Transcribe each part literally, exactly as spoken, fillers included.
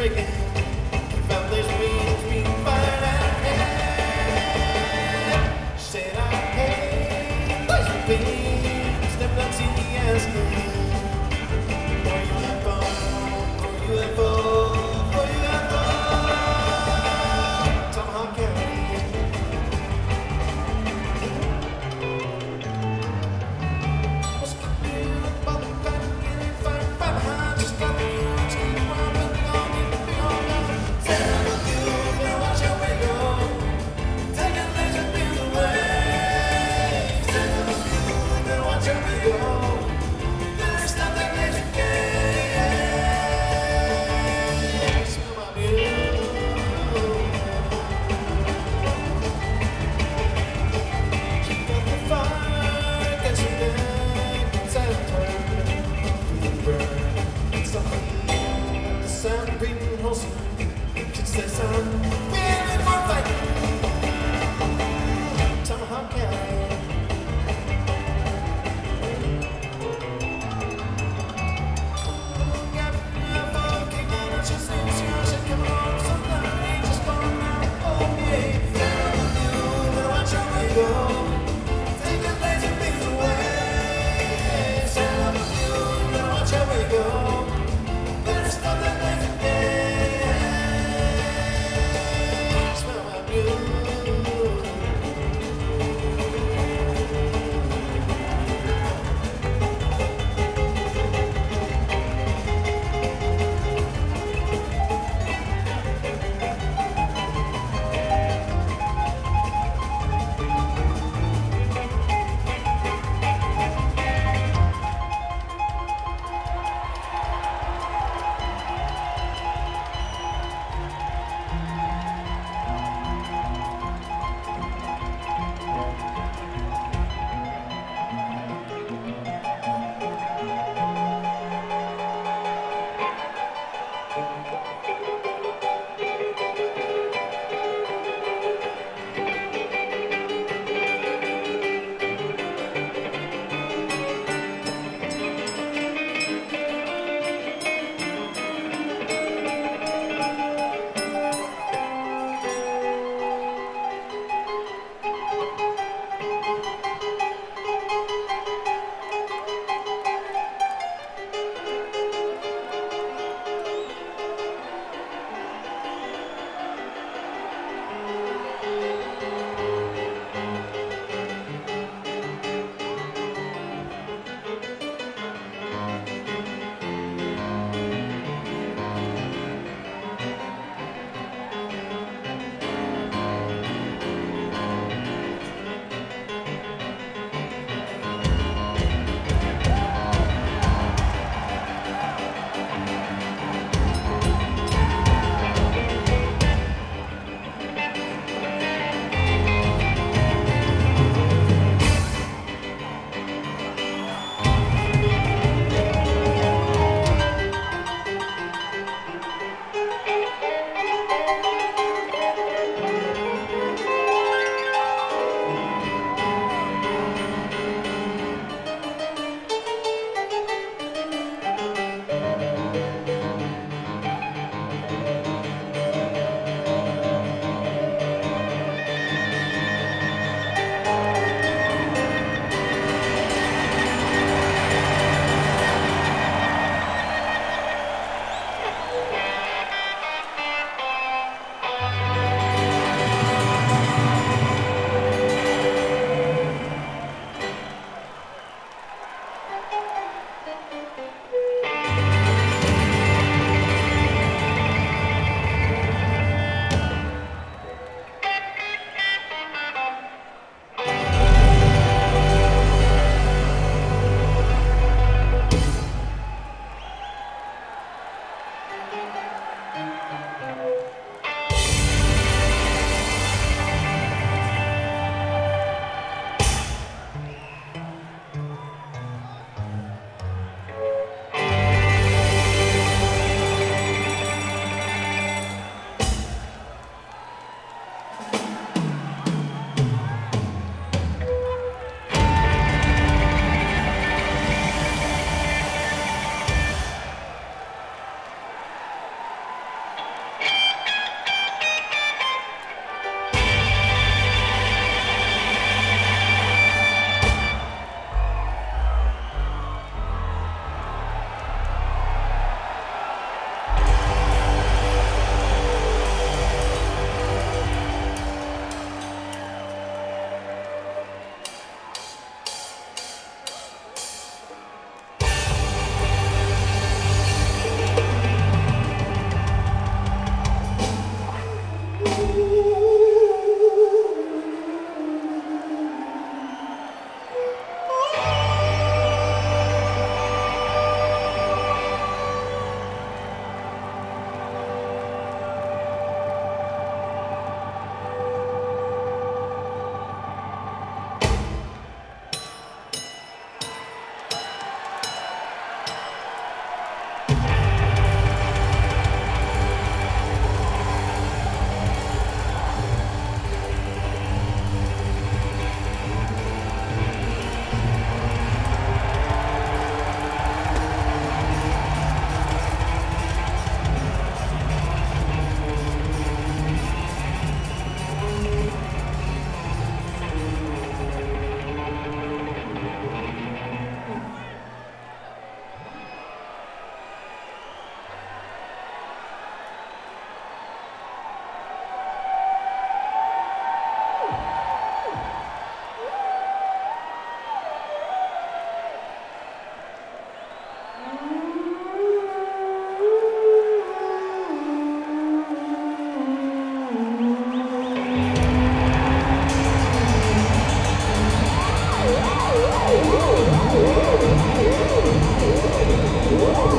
breaking. Foundation beams being fired at me. Said I hate laser beams, never done seen the ass clean. For U F O, for U F O, for U F O. Tomahawk County. Was confused about the fact that getting fired right behind. Just got the urge, keep robbing, don't need to be on down. Said I love you, better watch your way go. Taking laser beams away. Said I love you, better watch your way go. Better stop that laser game. Smell my beer. Got the fire, got you dead inside of her. Burn something. The sound of breathing wholesome. She says I'm feeling for fighting. Tomahawk County. Got me a phone, kick on it, she sings yours, and come on, somebody just fall now. Oh, yeah. Said I love you, better watch your way go. Take the laser beams away. Said I love you, better watch your way go. Better stop that laser game.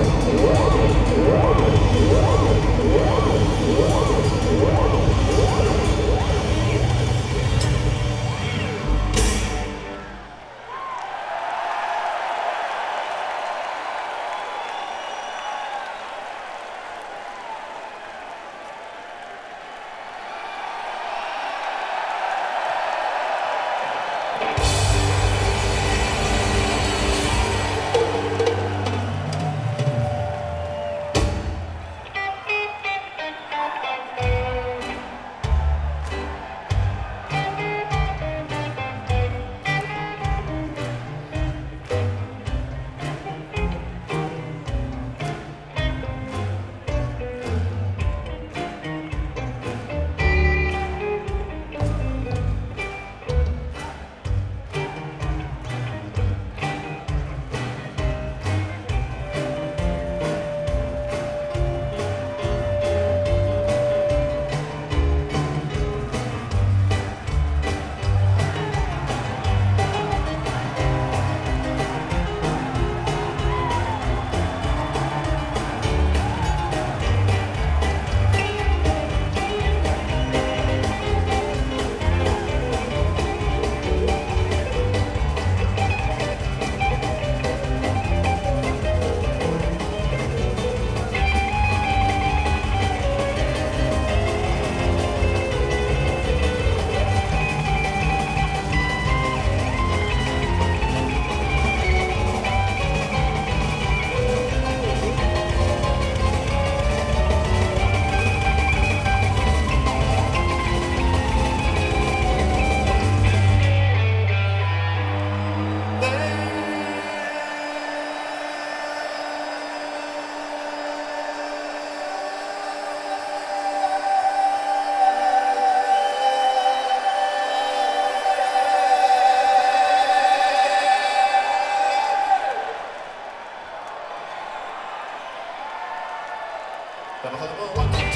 Trabajando con Juan.